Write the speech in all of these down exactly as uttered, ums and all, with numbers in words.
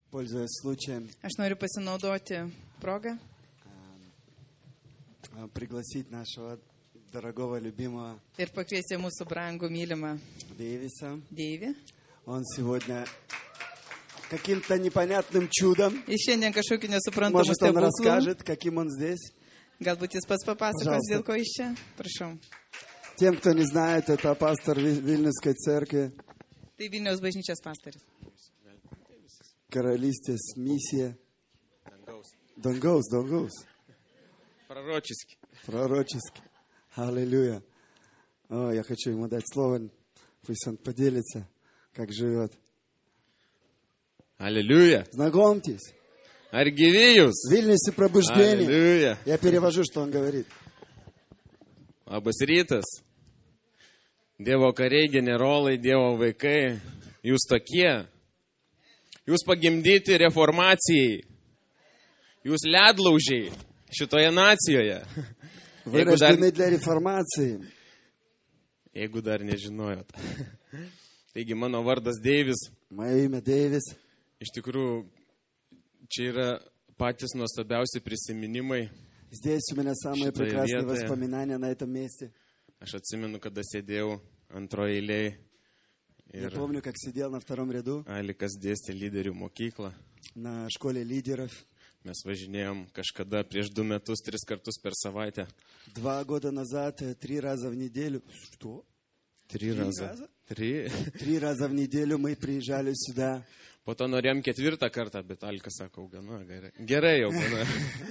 Пользуясь случаем, Aš noriu pasinaudoti progą а, пригласить нашего дорогого, любимого ir pakviesti mūsų brangų mylimą Дэвиса. Deivį. Он сегодня каким-то непонятным чудом, Ir šiandien kažkokiu nesuprantamu может, он stebuklu. расскажет, каким он здесь. Galbūt jis pats papasakos, Пожалуйста. dėl ko jis čia. Prašau. Тем, кто не знает, это пастор Ви- Вильнюсской церкви, Tai Vilniaus bažnyčios pastorius. Королистес, миссия. Донгоус, Донгоус. Пророчески. Пророческий. Аллилуйя. О, я хочу ему дать слово. Пусть он поделится, как живет. Аллилуйя. Знакомьтесь. Аргивėjus. В Вильнюсе пробуждение. Аллилуйя. Я перевожу, что он говорит. Labas rytas. Dievo kariai, generolai, Dievo vaikai. Jūs tokie. Jūs pagimdyti reformacijai. Jūs ledlaužiai šitoje nacijoje. Вы Jeigu dar, рождены для реформации. jeigu dar nežinojot. Taigi mano vardas Deivis. Мое имя Дэвис. Iš tikrųjų, čia yra patys nuostabiausi prisiminimai. Здесь у меня самые Šitoje прекрасные vietoje. воспоминания на этом месте. Aš atsimenu, kada sėdėjau antroje eilėje Я ir помню, как сидел на втором ряду Alikas dėstė lyderių mokyklą. на школе лидеров. Mes važinėjom kažkada prieš du metus, tris kartus per savaitę. Два года назад, э, три раза в неделю. Что? Tri razą. razą? Tri. Три раза в неделю мы приезжали сюда. Po to norėjom ketvirtą kartą, bet Alikas sako, gana gerai. Gerai jau, gana.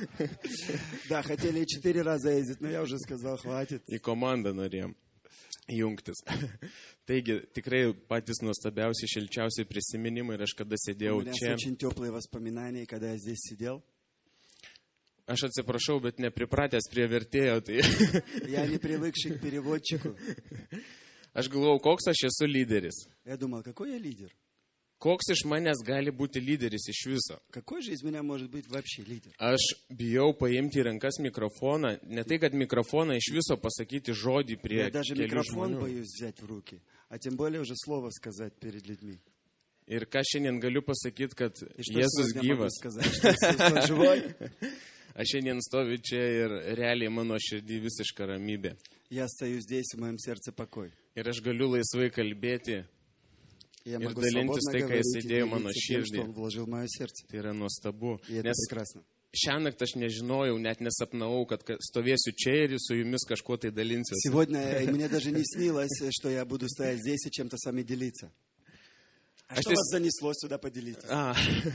Да, хотели и четыре раза ездить, но я уже сказал, хватит. Į komandą norėjom jungtis. Taigi, tikrai patys nuostabiausi, šilčiausi prisiminimai ir aš kada У sėdėjau меня čia. очень теплые воспоминания, когда я здесь сидел. Aš atsiprašau, bet nepripratęs prie vertėjo. Tai Я не привыкший к переводчику. aš galvojau, koks aš esu lyderis. Я думал, какой я лидер? Koks iš manęs gali būti lyderis iš viso? Какой же из меня может быть вообще лидер? Aš bijau paimti į rankas mikrofoną, ne tai, kad mikrofoną iš viso pasakyti žodį prie Я даже kelių микрофон žmonių. боюсь взять в руки, а тем более уже слово сказать перед людьми. Ir ką šiandien galiu pasakyti, kad И что Jėzus сегодня могу gyvas. сказать, что Иисус он живой? Aš šiandien stoviu čia ir realiai mano širdį visiška ramybė. Я стою здесь, в моем сердце покой. Ir aš galiu laisvai kalbėti, И я Ir могу dalintis свободно tai, ką говорить jis и įdėjo mano делиться тем, širdį. что Он вложил в мое сердце. tai yra nuostabu. И это Nes прекрасно. šiąnakt aš nežinojau, net nesapnavau, kad ka- stovėsiu čia ir su jumis kažkuo tai dalinsiuosi. Сегодня э, мне даже не снилось, что я буду стоять здесь и чем-то с вами делиться. А А что ты вас с- занесло сюда поделиться? A,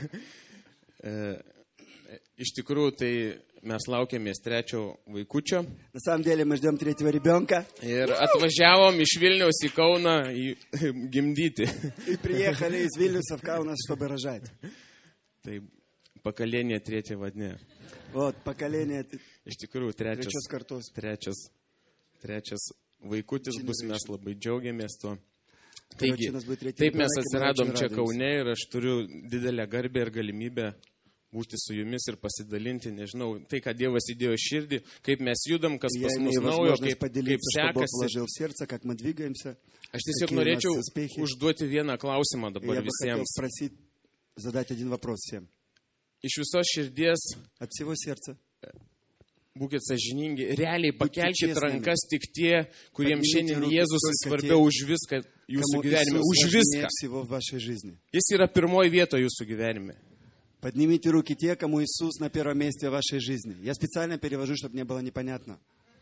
e, iš tikrųjų, tai mes laukiamės trečio vaikučio На самом деле мы ждем третьего ребенка ir atvažiavom iš Vilniaus į Kauną į, gimdyti. и приехали из Вильнюса в Каунас, чтобы рожать. Tai pakalėnė tretievo dne. Вот, поколение т- Iš tikrųjų, trečias, trečios kartos. trečias, trečias vaikutis bus, mes Generation. labai džiaugiamės tuo. Короче, Taigi, у нас будет третий taip mes ребенок, и мы atsiradom очень čia радуемся. Kaune ir aš turiu didelę garbę ir galimybę būti su jumis ir pasidalinti, nežinau, tai, ką Dievas įdėjo širdį, kaip mes judam, kas И pas Я mus имею naujo, возможность kaip, kaip поделиться, что Бог sekasi. вложил в сердце, как мы двигаемся. Aš tiesiog какие у нас norėčiau успехи. užduoti vieną klausimą И dabar я бы хотел visiems. спросить, задать один вопрос всем. Iš visos širdies От всего сердца. būkite sąžiningi, realiai pakelkite čestnami. rankas tik tie, kuriems Поднимите šiandien руки Jėzus только svarbiau те, už viską jūsų Кому gyvenime, Иисус už важнее viską. всего в вашей жизни. Jis yra pirmoji vieta jūsų gyvenime. Поднимите руки те, кому Иисус на первом месте в вашей жизни. Я специально перевожу, чтобы не было непонятно.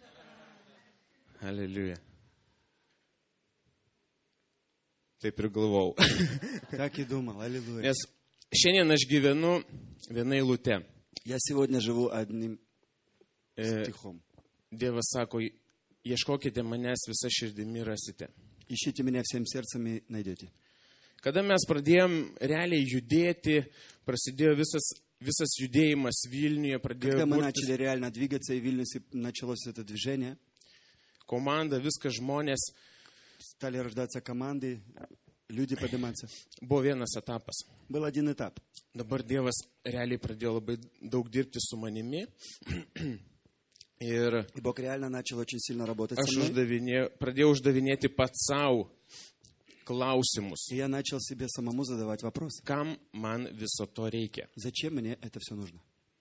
Aleliuja. Taip ir galvau. Так и думал. Аллилуйя. Nes šiandien aš gyvenu viena eilute. Я сегодня живу одним E, стихом. Dievas sako, ieškokite manęs visą širdimi rasite. Ищите меня всем сердцем и найдете. Kada mes pradėjom realiai judėti, prasidėjo visas, visas judėjimas Vilniuje, pradėjo Когда мы burtis начали реально двигаться, и в Вильнюсе началось это движение, komanda, viskas žmonės, стали рождаться команды, люди подниматься. buvo vienas etapas. Был один этап. Dabar Dievas realiai pradėjo labai daug dirbti su manimi. Ir И Бог реально начал очень сильно работать aš со мной. uždavinė, pradėjau uždavinėti pats savo klausimus. И я начал себе самому задавать вопрос. Kam man viso to reikia? Зачем мне это все нужно?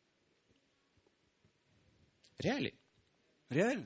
Realiai. Реально?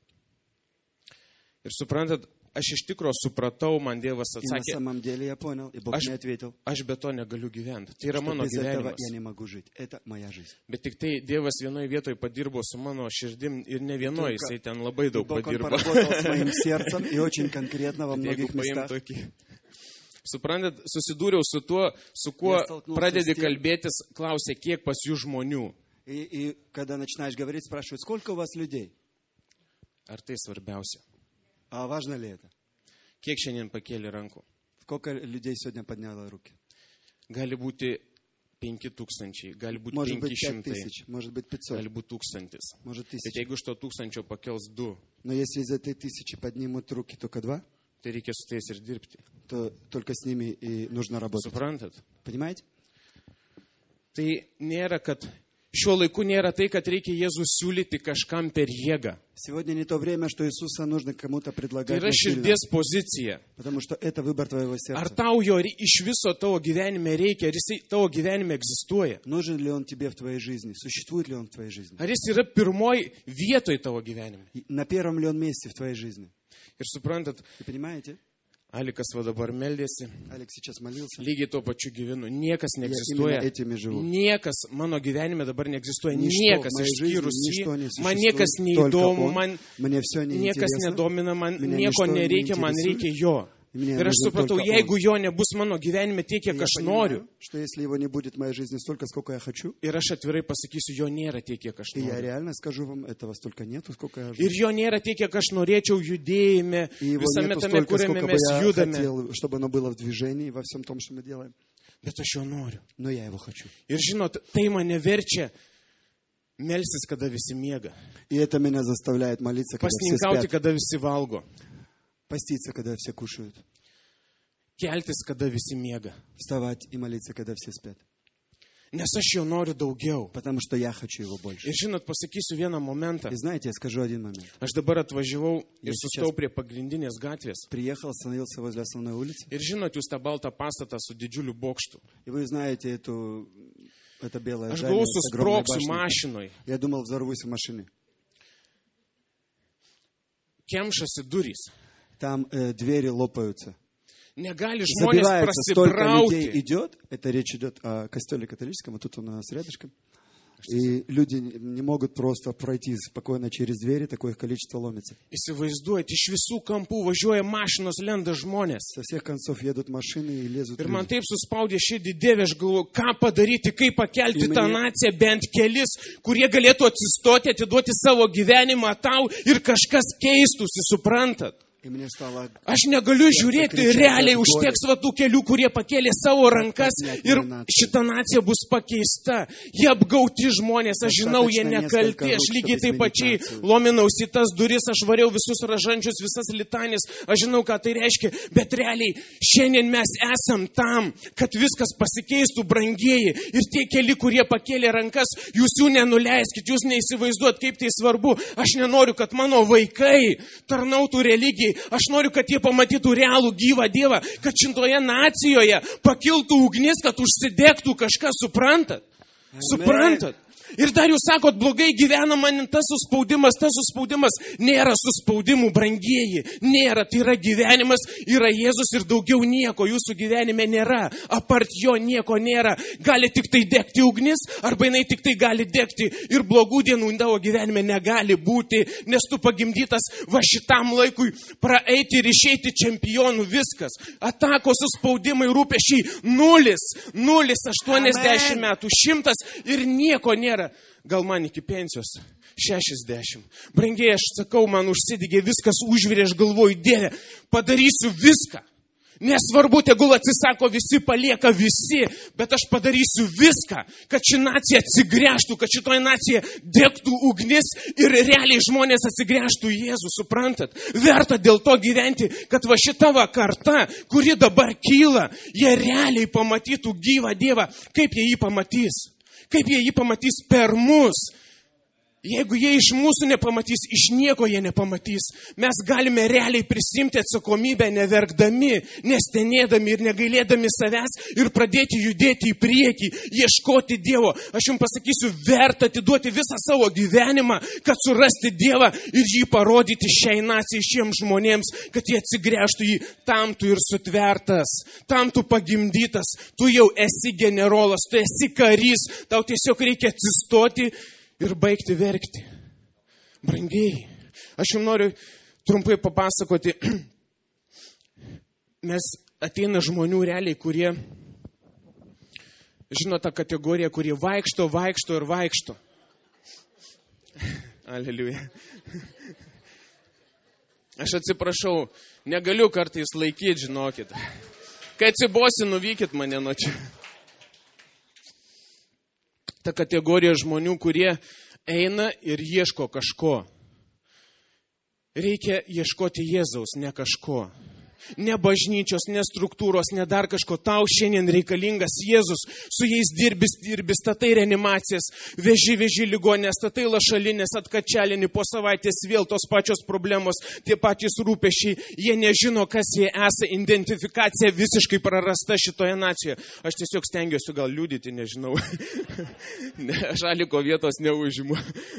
Ir suprantat, aš iš tikro supratau, man Dievas И на atsakė, самом деле я понял, и Бог Aš- мне ответил, aš be to negaliu gyventi. Tai yra что mano без этого gyvenimas. я не могу жить. Это моя жизнь. Bet tik tai Dievas vienoje vietoje padirbo su mano širdim ir ne vienoje, Только- jisai ten labai daug Бог, Он padirbo. поработал с моим сердцем и очень конкретно во Bet многих jeigu paimtų местах. tokį. Suprantat, susidūriau su tuo, su kuo Я столкнулся pradedi с тем- kalbėtis, klausia, kiek pas jų žmonių. И, и когда начинаешь говорить, спрашивают, сколько у вас людей? Ar tai svarbiausia? А важно ли это? Kiek šiandien pakėlė rankų? Сколько людей сегодня подняло руки? Gali būti penki tūkstančiai, gali būti Может быть, penki пять šimtai, тысяч, может быть, пятьсот, gali būti tūkstantis. может, Bet тысяча. jeigu iš to tūkstančio pakels du, Но если из этой тысячи поднимут руки только два, tai reikia su tais ir dirbti. то только с ними и нужно работать. Suprantat? Понимаете? Tai nėra, kad šiuo laiku nėra tai, kad reikia Jėzų siūlyti kažkam per jėgą. Сегодня не то время, что Иисуса нужно кому-то Tai предлагать yra насильно, širdies pozicija. потому что это выбор твоего Ar сердца. tau jo rei- iš viso tavo gyvenime reikia, ar jisai tavo gyvenime egzistuoja? Нужен ли он тебе в твоей жизни? Существует ли он в твоей жизни? Ar jis yra pirmoj vietoj tavo gyvenime? И на первом ли он месте в твоей жизни? Ir suprantat, Вы понимаете? Alikas va dabar meldėsi, Алекс сейчас молился. lygiai tuo pačiu gyvenu. Niekas Я neegzistuoja. именно этими живу. Niekas mano gyvenime dabar neegzistuoja. Ничто Niekas в моей жизни, išskyrus ничто не jį. Man niekas существует, только neįdomu, он. man Мне все niekas неинтересно. nedomina, man Меня nieko ничто не nereikia, man интересует. reikia jo. Мне Ir aš нужен supratau, только jeigu он. jo nebus mano gyvenime tiek, И kiek я aš понимаю, noriu, что если его не будет в моей жизни столько, сколько я хочу, ir aš atvirai pasakysiu, jo nėra tiek, kiek aš и я noriu. реально скажу вам, этого столько нету, сколько я Ir жду. jo nėra tiek, kiek aš norėčiau judėjime, И его visame нету tame, столько, kuriame сколько бы mes я judame. хотел, чтобы оно было в движении во всем том, что мы делаем. Bet aš jo noriu. Но я его хочу. Ir žinot, tai mane verčia melsis, kada visi miega. И это меня заставляет молиться, когда все Pasninkauti, спят. kada visi valgo. Поститься, когда все кушают. Keltis, kada visi miega. Вставать и молиться, когда все спят. Nes aš jo noriu daugiau. Потому что я хочу его больше. Ir žinot, pasakysiu vieną momentą. И знаете, я скажу один момент. Aš dabar atvažiavau ir Я sustau сейчас- prie pagrindinės gatvės. Приехал, остановился возле основной улицы. Ir žinot, jūs tą baltą pastatą su didžiuliu bokštu. И вы знаете эту, это белое Aš здание galvoju, с огромной susproksiu башней. mašinoj. Я думал, взорвусь в машине. Kemšasi durys. Там э, двери лопаются. Negali žmonės Забивается, столько людей prasibrauti. идет. Это речь идет о костеле католическом, а тут у нас рядышком. И люди не не могут просто пройти спокойно через двери, такое их количество ломится. Įsivaizduojate, iš visų kampų važiuoja mašinos, lenda žmonės. Со всех концов едут машины и лезут Ir man люди. taip suspaudė širdį Dieve, aš galvoju, ką padaryti, kaip pakelti Ir tą mane- naciją, bent kelis, kurie galėtų atsistoti, atiduoti savo gyvenimą tau ir kažkas keistųsi, suprantat? И мне стало... Aš negaliu žiūrėti, kričia, realiai kad užteks va tų kelių, kurie pakėlė savo rankas net ir nacija. šita nacija bus pakeista. Jie apgauti žmonės, aš žinau, jie Достаточно nekalti, несколько aš рук, lygiai чтобы taip изменить pačiai нацию. lominausi tas duris, aš variau visus ražančius, visas litanės, aš žinau, ką tai reiškia, bet realiai šiandien mes esam tam, kad viskas pasikeistų, brangieji. Ir tie keli, kurie pakėlė rankas, jūs jų nenuleiskit, jūs neįsivaizduot, kaip tai svarbu. Aš nenoriu, kad mano vaikai tarnautų religijai, aš noriu, kad jie pamatytų realų gyvą Dievą, kad šitoje nacijoje pakiltų ugnis, kad užsidegtų kažkas, suprantat? Suprantat? Ir dar jūs sakot, blogai gyvena man tas suspaudimas, tas suspaudimas. Nėra suspaudimų, brangieji. Nėra, tai yra gyvenimas, yra Jėzus ir daugiau nieko jūsų gyvenime nėra. Apart jo nieko nėra. Gali tik tai degti ugnis, arba jinai tik tai gali degti. Ir blogų dienų tavo gyvenime negali būti, nes tu pagimdytas va šitam laikui praeiti ir išeiti čempionų viskas. Atakos suspaudimai, rūpešiai nulis, nulis, aštuoniasdešimt metų, šimtas ir nieko nėra. Gal man iki pensijos šešiasdešimt. Brangiai, aš sakau, man užsidegė viskas, užvirė, aš galvoju, Dieve, padarysiu viską. Nesvarbu, tegul atsisako visi, palieka visi, bet aš padarysiu viską, kad ši nacija atsigręžtų, kad šitoje nacija degtų ugnis ir realiai žmonės atsigręžtų į Jėzų, suprantat? Verta dėl to gyventi, kad va šita va karta, kuri dabar kyla, jie realiai pamatytų gyvą Dievą. Kaip jie jį pamatys? Kaip jie jį pamatys per mus? Jeigu jie iš mūsų nepamatys, iš nieko jie nepamatys. Mes galime realiai prisimti atsakomybę neverkdami, nestenėdami ir negailėdami savęs ir pradėti judėti į priekį, ieškoti Dievo. Aš jums pasakysiu, verta atiduoti visą savo gyvenimą, kad surasti Dievą ir jį parodyti šiai nacijai, šiems žmonėms, kad jie atsigręžtų jį. Tam tu ir sutvertas, tam tu pagimdytas, tu jau esi generolas, tu esi karys, tau tiesiog reikia atsistoti ir baigti verkti. Brangiai, aš jums noriu trumpai papasakoti, mes ateina žmonių realiai, kurie, žino tą kategoriją, kurie vaikšto, vaikšto ir vaikšto. Aleliuja. Aš atsiprašau, negaliu kartais laikyti, žinokit. Kai atsibosi, nuvykit mane nuo čia. Ta kategorija žmonių, kurie eina ir ieško kažko. Reikia ieškoti Jėzaus, ne kažko. Ne bažnyčios, ne struktūros, ne dar kažko. Tau šiandien reikalingas Jėzus. Su jais dirbis, dirbis, statai reanimacijas, veži, veži ligonės, statai lašalinės, atkačelinį, po savaitės vėl tos pačios problemos, tie patys rūpešiai. Jie nežino, kas jie esą, identifikacija visiškai prarasta šitoje nacijoje. Aš tiesiog stengiuosi gal liudyti, nežinau. Ne, aš aliko vietos neužimu.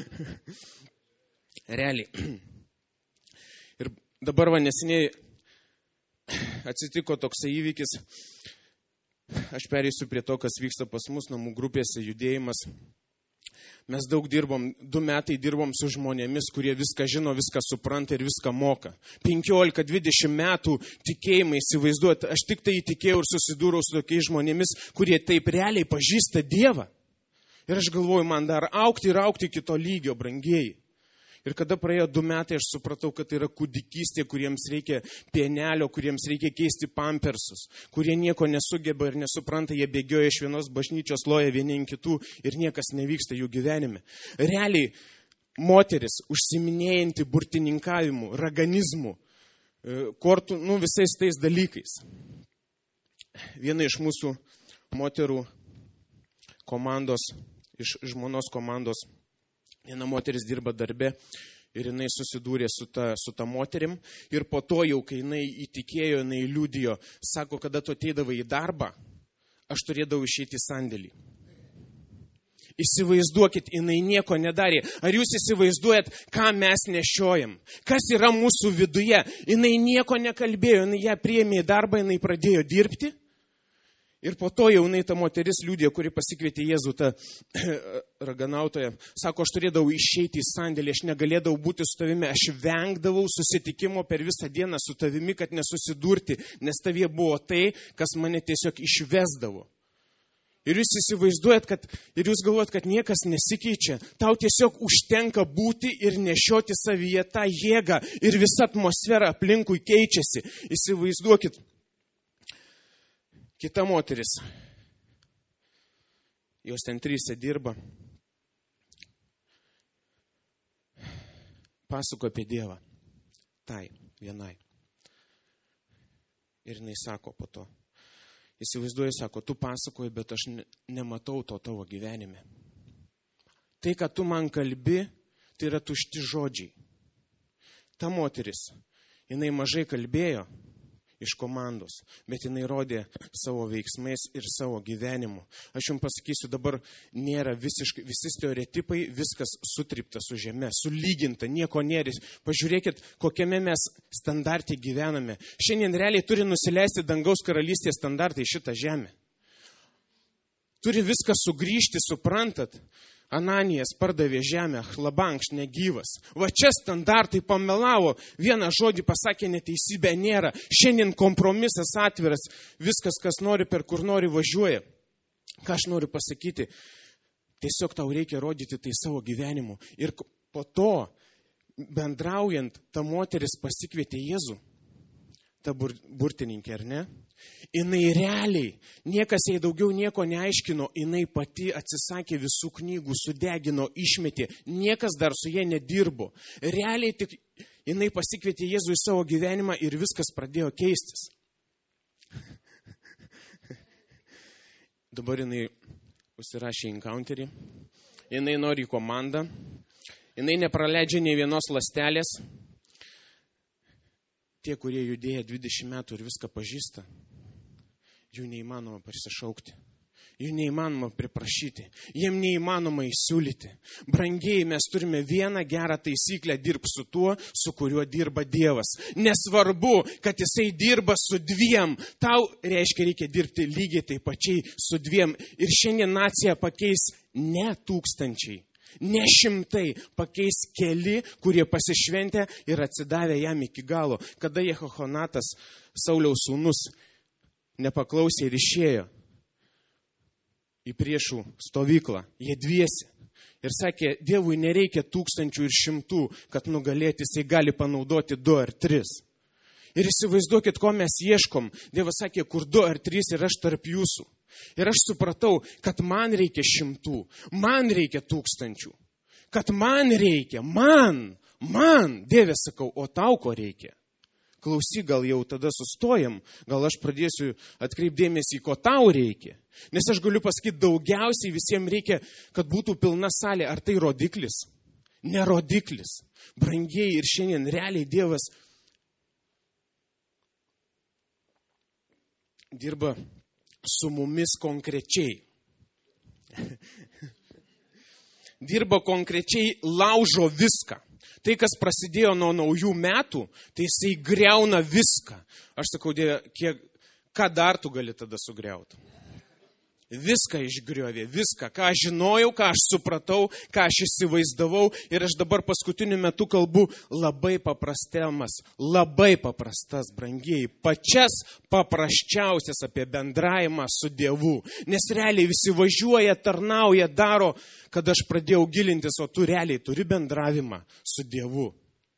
Realiai. Ir dabar va neseniai atsitiko toksai įvykis. Aš pereisiu prie to, kas vyksta pas mus namų grupėse, judėjimas. Mes daug dirbom, du metai dirbom su žmonėmis, kurie viską žino, viską supranta ir viską moka. penkiolika dvidešimt metų tikėjimai, įsivaizduot, aš tik tai įtikėjau ir susidūrau su tokiais žmonėmis, kurie taip realiai pažįsta Dievą. Ir aš galvoju, man dar aukti ir aukti kito lygio, brangieji. Ir kada praėjo du metai, aš supratau, kad tai yra kūdikystė, kuriems reikia pienelio, kuriems reikia keisti pampersus, kurie nieko nesugeba ir nesupranta, jie bėgioja iš vienos bažnyčios, loja vieni ant kitų ir niekas nevyksta jų gyvenime. Realiai, moteris užsiminėjanti burtininkavimu, raganizmu, kortų, nu, visais tais dalykais. Viena iš mūsų moterų komandos, iš žmonos komandos, viena moteris dirba darbe ir jinai susidūrė su ta, su ta moterim. Ir po to jau, kai jinai įtikėjo, jinai liudijo, sako, kada tu ateidavai į darbą, aš turėdavau išeiti į sandėlį. Įsivaizduokit, jinai nieko nedarė. Ar jūs įsivaizduojat, ką mes nešiojam? Kas yra mūsų viduje? Jinai nieko nekalbėjo, jinai ją priėmė į darbą, jinai pradėjo dirbti. Ir po to jaunai ta moteris liudija, kuri pasikvietė Jėzų, tą raganautoją, sako, aš turėdavau išeiti į sandėlį, aš negalėdavau būti su tavimi, aš vengdavau susitikimo per visą dieną su tavimi, kad nesusidurti, nes tavie buvo tai, kas mane tiesiog išvesdavo. Ir jūs įsivaizduojat, kad, ir jūs galvojat, kad niekas nesikeičia, tau tiesiog užtenka būti ir nešioti savyje tą jėgą ir visa atmosfera aplinkui keičiasi. Įsivaizduokit. Kita moteris, jos ten tryse dirba, pasako apie Dievą, tai vienai. Ir jinai sako po to, įsivaizduoju, sako, tu pasakoji, bet aš nematau to tavo gyvenime. Tai, ką tu man kalbi, tai yra tušti žodžiai. Ta moteris, jinai mažai kalbėjo iš komandos, bet jinai rodė savo veiksmais ir savo gyvenimu. Aš jums pasakysiu, dabar nėra visiškai, visi stereotipai, viskas sutrypta su žeme, sulyginta, nieko nėra. Pažiūrėkit, kokiame mes standartai gyvename. Šiandien realiai turi nusileisti dangaus karalystės standartai šitą žemę. Turi viskas sugrįžti, suprantat? Ananijas pardavė žemę, chlabankš negyvas. Va čia standartai pamelavo, vieną žodį pasakė, neteisybė nėra. Šiandien kompromisas atviras, viskas, kas nori, per kur nori važiuoja. Ką aš noriu pasakyti, tiesiog tau reikia rodyti tai savo gyvenimu. Ir po to, bendraujant, ta moteris pasikvietė Jėzų, ta bur, burtininkė, ar ne? Jinai realiai, niekas jai daugiau nieko neaiškino, jinai pati atsisakė visų knygų, sudegino, išmetė, niekas dar su jie nedirbo. Realiai tik jinai pasikvietė Jėzų į savo gyvenimą ir viskas pradėjo keistis. Dabar jinai užsirašė encounterį, jinai nori į komandą Jinai nepraleidžia nei vienos ląstelės. Tie, kurie judėja dvidešimt metų ir viską pažįsta, jų neįmanoma prisišaukti. Jų neįmanoma priprašyti. Jiem neįmanoma įsiūlyti. Brangiai, mes turime vieną gerą taisyklę: dirb su tuo, su kuriuo dirba Dievas. Nesvarbu, kad jisai dirba su dviem. Tau reiškia, reikia dirbti lygiai taip pačiai su dviem. Ir šiandien naciją pakeis ne tūkstančiai, ne šimtai, pakeis keli, kurie pasišventė ir atsidavė jam iki galo. Kada Jehohanatas, Sauliaus sūnus, nepaklausė ir išėjo į priešų stovyklą, jie dviesi. Ir sakė, Dievui nereikia tūkstančių ir šimtų, kad nugalėti, jisai gali panaudoti du ar tris. Ir įsivaizduokit, ko mes ieškom. Dievas sakė, kur du ar trys ir aš tarp jūsų. Ir aš supratau, kad man reikia šimtų, man reikia tūkstančių. Kad man reikia, man, man, Dieve sakau, o tau ko reikia? Klausyk, gal jau tada sustojam, gal aš pradėsiu atkreipdėmėsi, ko tau reikia. Nes aš galiu pasakyti, daugiausiai visiems reikia, kad būtų pilna salė. Ar tai rodiklis? Ne rodiklis. Brangiai, ir šiandien realiai Dievas dirba su mumis konkrečiai. Dirba konkrečiai, laužo viską. Tai, kas prasidėjo nuo naujų metų, tai jisai griauna viską. Aš sakau, Dieve, kiek, ką dar tu gali tada sugriauti? Viską išgriovė, viską, ką aš žinojau, ką aš supratau, ką aš įsivaizdavau. Ir aš dabar paskutiniu metu kalbu labai paprastemas, labai paprastas, brangiai, pačias paprasčiausias apie bendravimą su Dievu. Nes realiai visi važiuoja, tarnauja, daro, kad aš pradėjau gilintis, o tu realiai turi bendravimą su Dievu.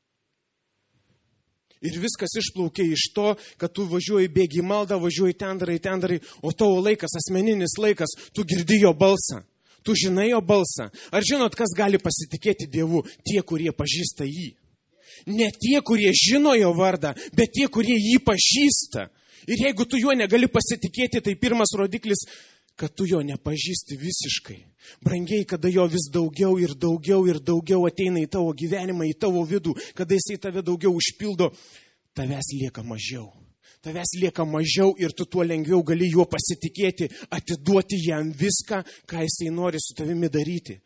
Ir viskas išplaukia iš to, kad tu važiuoji, bėgi maldą, važiuoji ten darai, ten darai, o tavo laikas, asmeninis laikas, tu girdi jo balsą, tu žinai jo balsą. Ar žinot, kas gali pasitikėti Dievu? Tie, kurie pažįsta jį. Ne tie, kurie žino jo vardą, bet tie, kurie jį pažįsta. Ir jeigu tu juo negali pasitikėti, tai pirmas rodiklis, kad tu jo nepažįsti visiškai. Brangiai, kada jo vis daugiau ir daugiau ir daugiau ateina į tavo gyvenimą, į tavo vidų, kada jisai tave daugiau užpildo, tavęs lieka mažiau. Tavęs lieka mažiau ir tu tuo lengviau gali juo pasitikėti, atiduoti jam viską, ką jisai nori su tavimi daryti.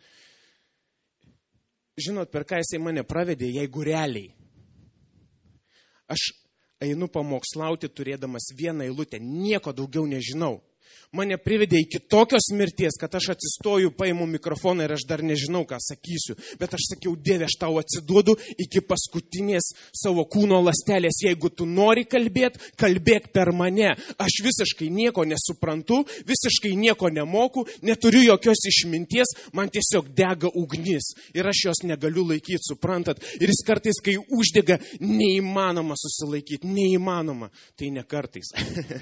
Žinot, per ką jisai mane pravedė, jeigu realiai. Aš einu pamokslauti turėdamas vieną eilutę, nieko daugiau nežinau. Mane privedė iki tokios mirties, kad aš atsistoju, paimu mikrofoną ir aš dar nežinau, ką sakysiu. Bet aš sakiau, Dieve, aš tau atsiduodu iki paskutinės savo kūno ląstelės. Jeigu tu nori kalbėti, kalbėk per mane. Aš visiškai nieko nesuprantu, visiškai nieko nemoku, neturiu jokios išminties, man tiesiog dega ugnis. Ir aš jos negaliu laikyti, suprantat. Ir jis kartais, kai uždega, neįmanoma susilaikyti, neįmanoma. Tai ne kartais.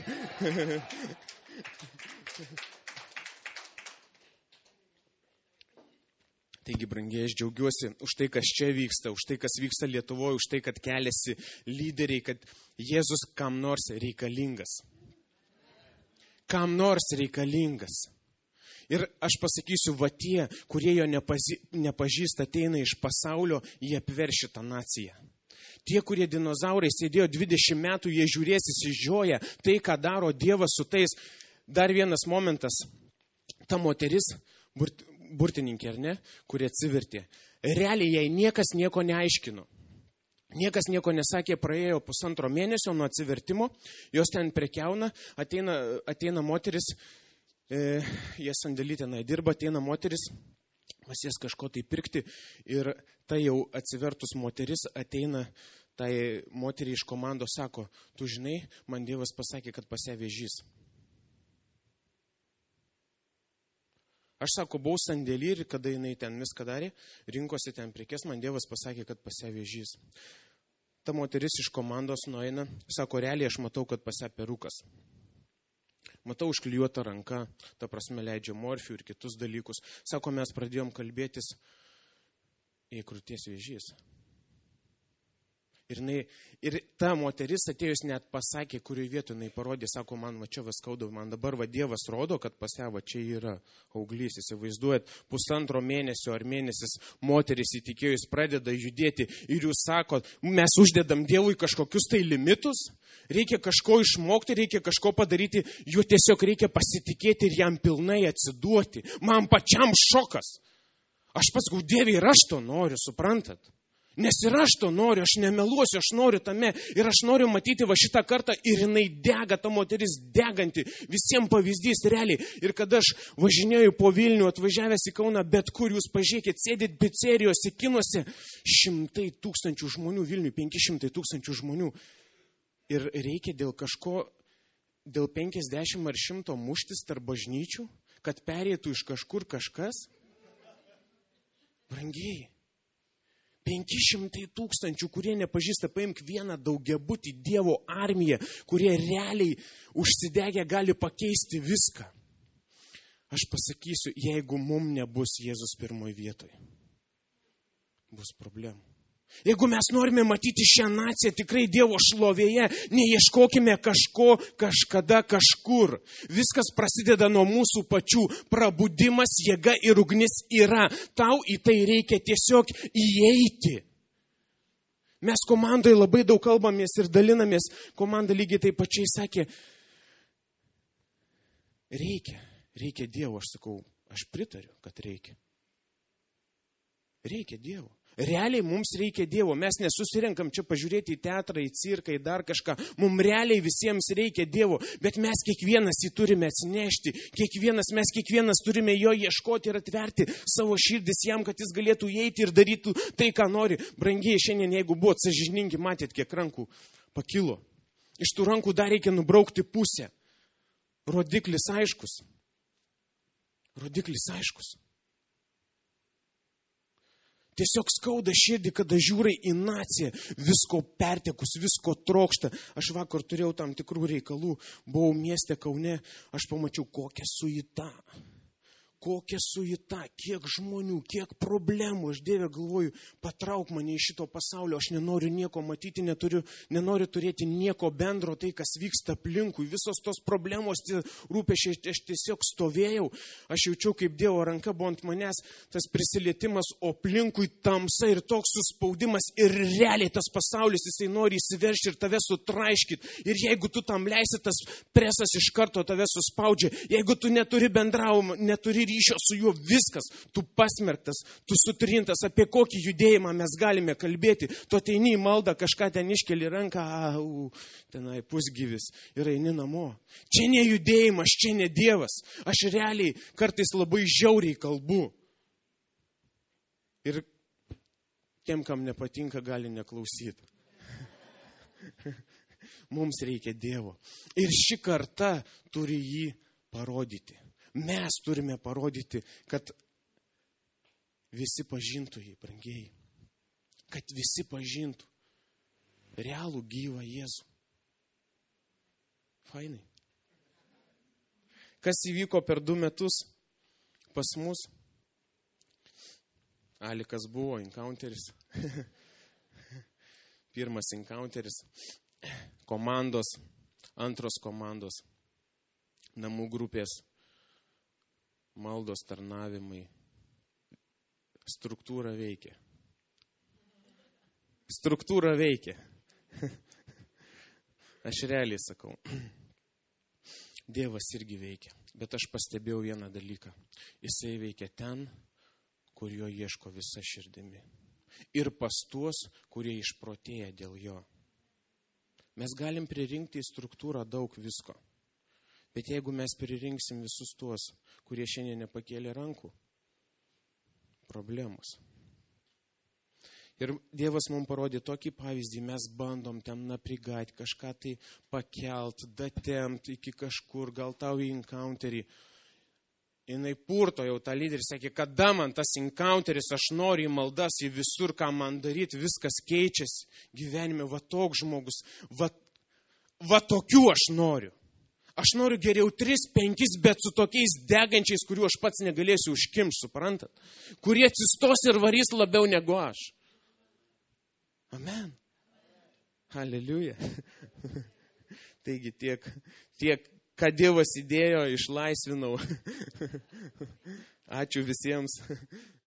Taigi, brangiai, aš džiaugiuosi už tai, kas čia vyksta, už tai, kas vyksta Lietuvoje, už tai, kad keliasi lyderiai, kad Jėzus kam nors reikalingas. Kam nors reikalingas. Ir aš pasakysiu, va tie, kurie jo nepazi, nepažįsta, ateina iš pasaulio, jie apverš šitą naciją. Tie, kurie dinozaurai sėdėjo dvidešimt metų, jie žiūrės įsižioja tai, ką daro Dievas su tais. Dar vienas momentas, ta moteris, burt, burtininkė, ar ne, kuri atsivertė. Realiai jai niekas nieko neaiškino. Niekas nieko nesakė, praėjo pusantro mėnesio nuo atsivertimo, jos ten prekiauna, ateina, ateina moteris, e, jie sandėly tenai dirba, ateina moteris, pas jas kažko tai pirkti ir tai jau atsivertus moteris ateina, tai moteriai iš komandos sako, tu žinai, man Dievas pasakė, kad pas ją vėžys. Aš sako, buvau sandėly ir kada jinai ten viską darė, rinkosi ten prekes, man Dievas pasakė, kad pas ją vėžys. Ta moteris iš komandos nueina, sako, realiai aš matau, kad pas ją perukas. Matau užklijuotą ranką, ta prasme leidžia morfijų ir kitus dalykus. Sako, mes pradėjom kalbėtis, jei krūties vėžys. Ir, jinai, ir ta moteris atėjus net pasakė, kurioje vietoje jinai parodė, sako, man va čia va skauda, man dabar va Dievas rodo, kad pas ją va čia yra auglys. Įsivaizduojat, pusantro mėnesio ar mėnesis moteris įtikėjus pradeda judėti ir jūs sakot, mes uždedam Dievui kažkokius tai limitus, reikia kažko išmokti, reikia kažko padaryti, jo tiesiog reikia pasitikėti ir jam pilnai atsiduoti. Man pačiam šokas. Aš pats gau, Dieve, ir aš to noriu, suprantat? Nes ir aš to noriu, aš nemeluosiu, aš noriu tame ir aš noriu matyti va šitą kartą ir jinai dega, ta moteris deganti, visiems pavyzdys realiai. Ir kada aš važinėjau po Vilnių, atvažiavęs į Kauną, bet kur jūs pažiūrėkit, sėdit picerijose, kinuose, šimtai tūkstančių žmonių, Vilniui penki šimtai tūkstančių žmonių. Ir reikia dėl kažko, dėl penkiasdešimt ar šimto muštis tarp bažnyčių, kad perėtų iš kažkur kažkas. Brangiai. penki šimtai tūkstančių, kurie nepažįsta, paimk vieną daugiabutį Dievo armiją, kurie realiai užsidegę gali pakeisti viską. Aš pasakysiu, jeigu mum nebus Jėzus pirmoje vietoje, bus problemų. Jeigu mes norime matyti šią naciją tikrai Dievo šlovėje, neieškokime kažko, kažkada, kažkur. Viskas prasideda nuo mūsų pačių. Prabudimas, jėga ir ugnis yra. Tau į tai reikia tiesiog įeiti. Mes komandai labai daug kalbamės ir dalinamės. Komanda lygiai taip pačiai sakė, reikia, reikia Dievo. Aš sakau, aš pritariu, kad reikia. Reikia Dievo. Realiai mums reikia Dievo. Mes nesusirenkam čia pažiūrėti į teatrą, į cirką, į dar kažką. Mums realiai visiems reikia Dievo. Bet mes kiekvienas jį turime atsinešti. Kiekvienas, mes kiekvienas turime jo ieškoti ir atverti savo širdis jam, kad jis galėtų įeiti ir darytų tai, ką nori. Brangiai, šiandien, jeigu buvot sąžiningi, matėt, kiek rankų pakilo. Iš tų rankų dar reikia nubraukti pusę. Rodiklis aiškus. Rodiklis aiškus. Tiesiog skauda širdį, kada žiūrai į naciją, visko pertekus, visko trokšta. Aš vakar turėjau tam tikrų reikalų, buvau mieste Kaune, aš pamačiau, kokia suita. Kokia suita, kiek žmonių, kiek problemų. Aš Dieve galvoju, patrauk mane iš šito pasaulio, aš nenoriu nieko matyti, neturiu, nenoriu turėti nieko bendro, tai kas vyksta aplinkui. Visos tos problemos, tie rūpesčiai, aš tiesiog stovėjau, aš jaučiau, kaip Dievo ranka buvo ant manęs, tas prisilietimas, o aplinkui tamsa ir toks suspaudimas ir realiai tas pasaulis, jisai nori įsiveršti ir tave sutraiškyti. Ir jeigu tu tam leisi, tas presas iš karto tave suspaudžia. Jeigu tu neturi bendravimo, neturi ryšio su juo, viskas, tu pasmerktas, tu sutrintas, apie kokį judėjimą mes galime kalbėti. Tu ateini į maldą, kažką ten iškeli ranką, au, tenai pusgyvis ir eini namo. Čia ne judėjimas, čia ne Dievas. Aš realiai kartais labai žiauriai kalbu. Ir tiem, kam nepatinka, gali neklausyti. Mums reikia Dievo. Ir ši karta turi jį parodyti. Mes turime parodyti, kad visi pažintų jį, brangiai. Kad visi pažintų realų gyvą Jėzų. Fainai. Kas įvyko per du metus pas mus? Alikas buvo encounteris. Pirmas encounteris. Komandos, antros komandos, namų grupės. Maldos tarnavimai. Struktūra veikia. Struktūra veikia. Aš realiai sakau. Dievas irgi veikia. Bet aš pastebėjau vieną dalyką. Jisai veikia ten, kur jo ieško visa širdimi. Ir pas tuos, kurie išprotėja dėl jo. Mes galim pririnkti į struktūrą daug visko. Bet jeigu mes pririnksim visus tuos, kurie šiandien nepakėlė rankų, problemos. Ir Dievas mums parodė tokį pavyzdį, mes bandom ten naprigati, kažką tai pakelt, datemti iki kažkur, gal tau į encounterį. Jinai purto jau tą lyderį, sakė, kada man tas encounteris, aš noriu į maldas, į visur, ką man daryti, viskas keičiasi gyvenime, va toks žmogus, va, va tokių aš noriu. Aš noriu geriau tris, penkis, bet su tokiais degančiais, kuriuo aš pats negalėsiu užkimšti, suprantat? Kurie atsistos ir varys labiau negu aš. Amen. Aleliuja. Taigi tiek, tiek, ką Dievas įdėjo, išlaisvinau. Ačiū visiems.